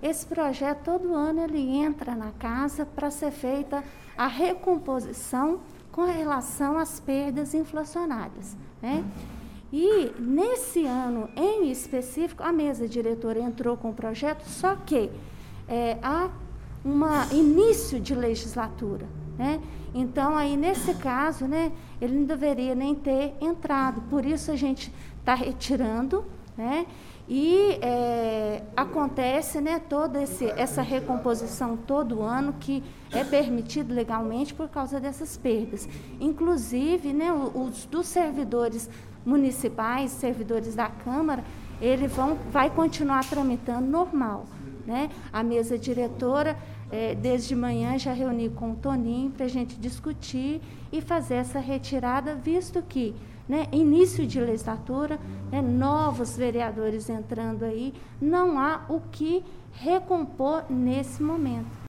esse projeto todo ano ele entra na casa para ser feita a recomposição com relação às perdas inflacionárias, né? E nesse ano em específico, a mesa diretora entrou com o projeto, só que há um início de legislatura, né? Então, aí, nesse caso, né, ele não deveria nem ter entrado, por isso a gente está retirando, né? E acontece, né, toda essa recomposição todo ano, que é permitido legalmente por causa dessas perdas. Inclusive, né, os dos servidores municipais, servidores da Câmara, ele vai continuar tramitando normal, né? A mesa diretora, desde manhã, já reuni com o Toninho para a gente discutir e fazer essa retirada, visto que, né, início de legislatura, né, novos vereadores entrando aí, não há o que recompor nesse momento.